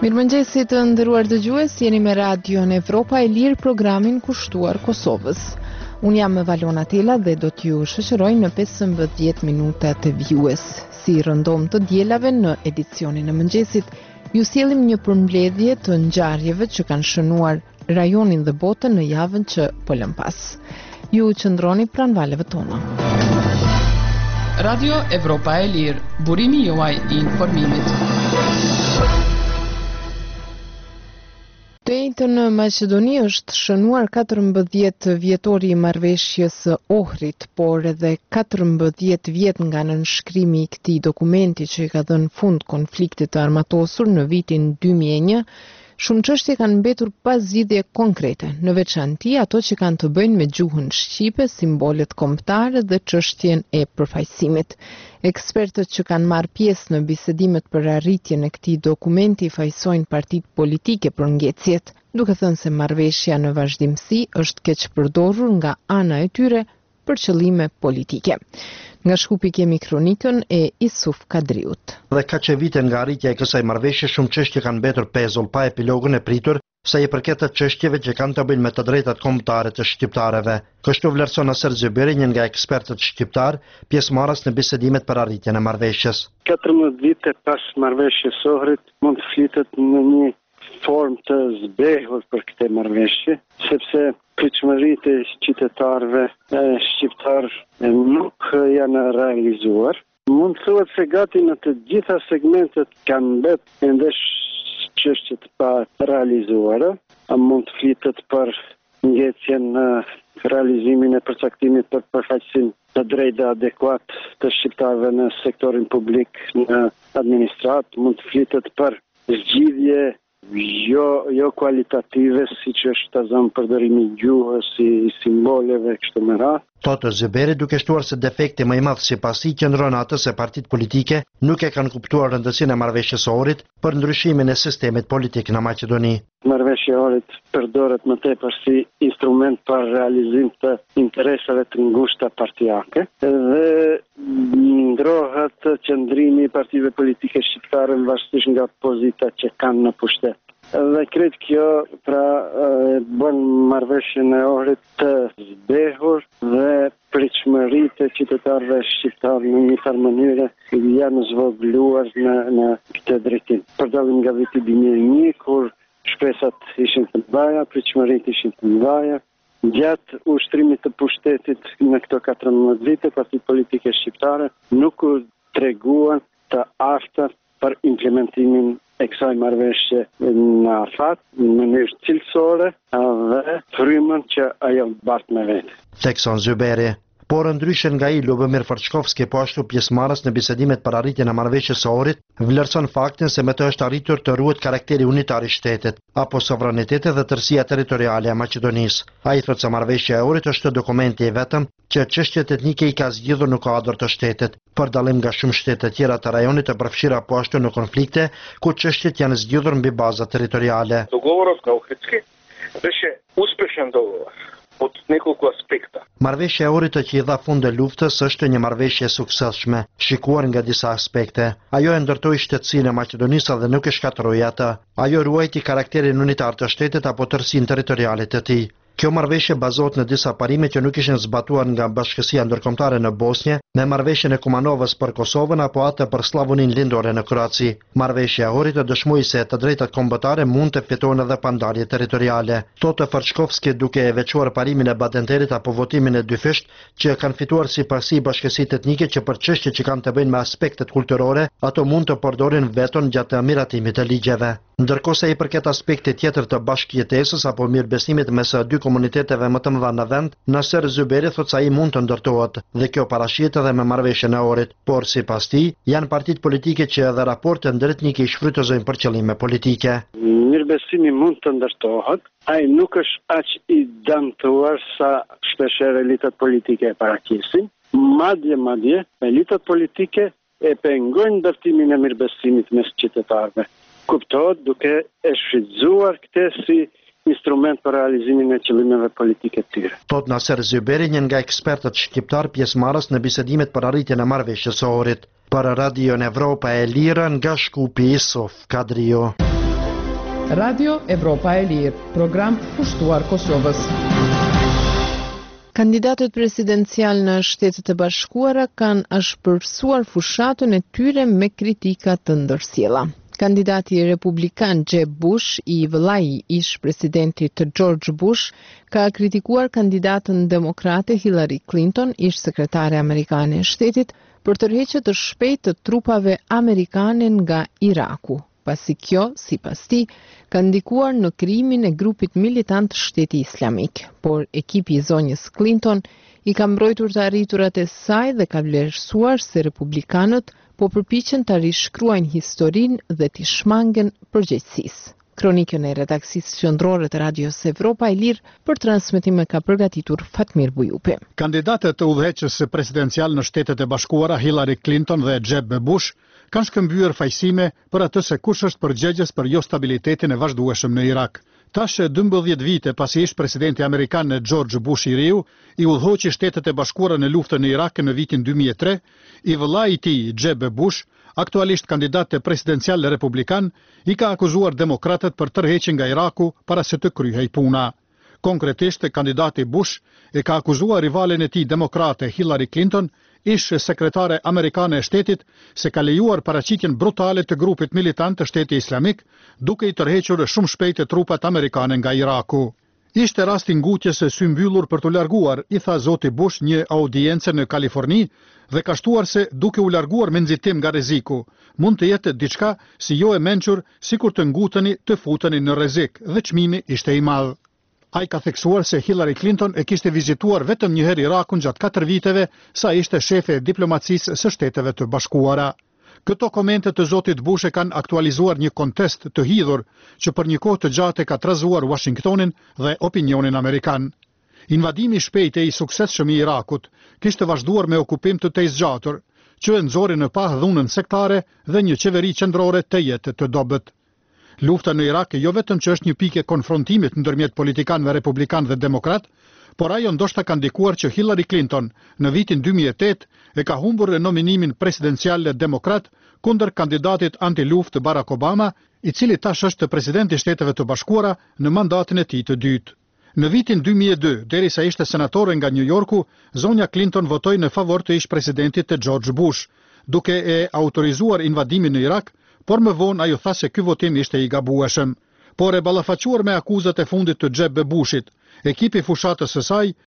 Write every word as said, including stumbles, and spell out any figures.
Mirëmëngjesi të nderuar dëgjues, jeni me Radion Evropa e Lirë, programin kushtuar Kosovës. Unë jam Valona Tela dhe do t'ju shoqëroj në pesëmbëdhjetë minuta të vjues. Si rëndom të dielave në edicionin e mëngjesit, ju sjellim një përmbledhje të ngjarjeve që kanë shënuar rajonin dhe botën në javën që po lëm pas. Ju qëndroni pranë valeve tona. Radio Evropa e Lirë, burimi juaj i informimit. Të njëjtën në Maqedoni është shënuar katërmbëdhjetë vjetori i marrëveshjes së Ohrit, por edhe katërmbëdhjetë vjet nga nënshkrimi i këtij dokumenti që i ka dhënë fund konfliktit të armatosur në vitin dy mijë e një. Shumë çështje kanë mbetur pa zgjidhje konkrete, në veçanti ato që kanë të bëjnë me gjuhën shqipe, simbolet kombëtare dhe çështjen e përfaqësimit. Ekspertët që kanë marrë pjesë në bisedimet për arritjen e këtij dokumenti fajsojnë partitë politike për ngecjet, duke thënë se marrëveshja në vazhdimsi është keq përdorur nga ana e tyre për qëllime politike. Nga Shkupi kemi kronikën e Isuf Kadriut. Dhe ka që vite nga arritja e kësaj marrëveshje, shumë çështje kanë mbetur pezull pa epilogën e pritur sa i përket të çështjeve që kanë të bëjnë me të drejtat kombëtare të shqiptarëve. Kështu vlerëson Aser Zyberi, një nga ekspertët shqiptar, pjesëmarrës në bisedimet për arritjen e marrëveshjes. katërmbëdhjetë vite pas marrëveshjes së Ohrit, mund të flitet në një formë të zbehur për këtë marrëveshje, sepse pritshmëritë e qytetarëve shqiptar nuk janë realizuar. Mund të thuhet se gati në të gjitha segmentet kanë mbetur ende çështje të pa realizuara. Mund të flitet për ngecjen në realizimin e përcaktimit për përfaqësim të drejtë adekuat të shqiptarëve në sektorin publik, në administrat. Mund të flitet për zgjidhje jo jo kualitative, siç është ta zënë përdorimi i gjuhës, si simboleve kështu me radhë. Thotë Zyberi, duke shtuar se defekti më i madh sipas tij qëndron atë se partitë politike nuk e kanë kuptuar rëndësinë e marrëveshjes së Ohrit për ndryshimin e sistemit politik në Maqedoni. Marrëveshja e Ohrit përdoret më tepër si instrument për realizim të interesave të ngushta partijake dhe ndrohet qëndrimi i partive politike shqiptare varësisht nga pozitat që kanë në pushtet. Dhe kret kjo pra bën marrëveshjen e Ohrit të zbehur dhe pritshmëritë e qytetarëve shqiptar në një farë mënyrë janë zvogëluar në në këtë drejtim. Për dallim nga viti dy mijë e një, kur shpresat ishin të mëdha, pritshmëritë ishin të mëdha, gjatë ushtrimit të pushtetit në këto katërmbëdhjetë vite, partitë politike shqiptare nuk u treguan të afta për implementimin e kësaj marrëveshje në afat, në mënyrë cilësore dhe frymën që ajo bart me vete. Thekson Zyberi. Por ndryshe nga i Lubomir Farçkovski, po ashtu pjesëmarrës në bisedimet për arritjen e marrëveshjes së Ohrit, vlerëson faktin se me të është arritur të ruhet karakteri unitar i shtetit, apo sovraniteti dhe tërësia territoriale e Maqedonisë. Ai thotë se marrëveshja e Ohrit është dokumenti i vetëm që çështjet etnike i ka zgjidhur në kuadër të shtetit, për dallim nga shumë shtete tjera të rajonit të përfshira po ashtu në konflikte, ku çështjet janë zgjidhur mbi baza territoriale. Dogovorот na Ohridski беше успешен договор od nekoliko aspekta. Marrëveshja e Ohrit që i dha fund luftës është një marrëveshje e suksesshme, shikuar nga disa aspekte. Ajo e ndërtoi shtetësinë e Maqedonisë dhe nuk e shkatërroi atë. Ajo ruajti karakterin unitar të shtetit apo tërësinë territoriale të tij. Kjo marrëveshje bazohet në disa parime që nuk ishin zbatuar nga Bashkësia Ndërkombëtare në Bosnjë, me marrëveshjen e Kumanovës për Kosovën apo atë për Sllavonin lindore në Kroaci. Marrëveshja e Ohrit dëshmoi se të drejtat kombëtare mund të fitohen edhe pa ndarje territoriale. Thotë Farçkovski, duke e veçuar parimin e Badenterit apo votimin e dyfisht që kanë fituar sipërsi bashkësitë etnike që për çështje që kanë të bëjnë me aspektet kulturore, ato mund të përdorin veton gjatë miratimit të ligjeve. Ndërkohë sa i përket aspektit tjetër të bashkëjetesës apo mirëbesimit mes dy komuniteteve më të mëdha në vend, Aser Zyberi thotë se ai mund të ndërtohet dhe kjo parashihet edhe me marrëveshjen e Ohrit, por sipas tij janë partitë politike që edhe raportet ndëretnike i shfrytëzojnë për qëllime politike. Mirëbesimi mund të ndërtohet, ai nuk është aq i dëmtuar sa shpeshherë elitat politike e paraqisin. Madje madje elitat politike e pengojnë ndërtimin e mirëbesimit mes qytetarëve. Kuptohet duke e shfrytzuar këtë si instrument për realizimin e qëllimeve politike të tyre. Thot Aser Zyberi, një nga ekspertët shqiptar pjesëmarrës në bisedimet për arritjen e marrëveshjes së Ohrit. Për Radion Evropa e Lirë, nga Shkupi, Isuf Kadriu. Radio Evropa e Lirë, program pushtuar Kosovës. Kandidatët presidencial në Shtetet e Bashkuara kanë shpërfsuar fushatën e tyre me kritika të ndërsjella. Kandidati republikan Jeb Bush, i vëllai ish presidentit George Bush, ka kritikuar kandidatën demokrate Hillary Clinton, ish sekretare amerikane e shtetit, për tërheqje të shpejtë të trupave amerikane nga Iraku, pasi kjo, sipas tij, ka ndikuar në krijimin e grupit militant Shteti Islamik, por ekipi i zonjës Clinton i ka mbrojtur të arriturat e saj dhe ka vlerësuar se republikanët po përpiqen të rishkruajnë historinë dhe t'i shmangen përgjegjësisë. Kronikën e redaksisë qendrore të Radios Evropa e Lirë për transmetim ka përgatitur Fatmir Bujupi. Kandidatët të udhëheqës presidencial në Shtetet e Bashkuara Hillary Clinton dhe Jeb Bush kanë shkëmbyer fajsime për atë se kush është përgjegjës për jo stabilitetin e vazhdueshëm në Irak. Tash dymbëdhjetë vite pasi ish presidenti amerikan George Bush i riu i udhëhoqi Shtetet e Bashkuara në luftën në Irak në vitin dy mijë e tre, i vëllai i tij Jeb Bush, aktualisht kandidat presidencial republikan, i ka akuzuar demokratët për tërheqjen nga Iraku para se të kryhej puna. Konkretisht, kandidati Bush e ka akuzuar rivalen e tij demokrate Hillary Clinton, ish sekretare amerikane e shtetit, se ka lejuar paraqitjen brutale të grupit militant të Shteti Islamik, duke i tërhequr shumë shpejt trupat amerikane nga Iraku. Ishte rasti ngutjes së mbyllur për të larguar, i tha zoti Bush një audiencë në Kaliforni dhe ka shtuar se duke u larguar me nxitim nga rreziku, mund të jetë diçka si jo e mençur, sikur të nguteni të futeni në rrezik dhe çmimi ishte i madh. Ai ka theksuar se Hillary Clinton e kishte vizituar vetëm një herë Irakun gjatë katër viteve sa ishte shefe e diplomacisë së Shteteve të Bashkuara. Këto komente të zotit Bush e kanë aktualizuar një kontest të hidhur që për një kohë të gjatë ka trazuar Washingtonin dhe opinionin amerikan. Invadimi i shpejtë i suksesshëm i Irakut kishte vazhduar me okupim të tezgjatur, që e nxori në pah dhunën sektare dhe një qeveri qendrore të jetë të dobët. Lufta në Irak jo vetëm që është një pikë e konfrontimit ndërmjet politikanëve republikan dhe demokrat, por ajo ndoshta ka ndikuar që Hillary Clinton në vitin dy mijë e tetë e ka humbur nominimin presidencial demokrat kundër kandidatit anti-luftë Barack Obama, i cili tash është presidenti i Shteteve të Bashkuara në mandatin e tij të dytë. Në vitin dy mijë e dy, derisa ishte senatore nga New Yorku, zonja Clinton votoi në favor të ish presidentit të George Bush, duke e autorizuar invadimin në Irak, por më vonë ajo tha se ky votim ishte i gabueshëm. Por e ballafaquar me akuzat e fundit të Jeb Bushit, ekipi fushatës së saj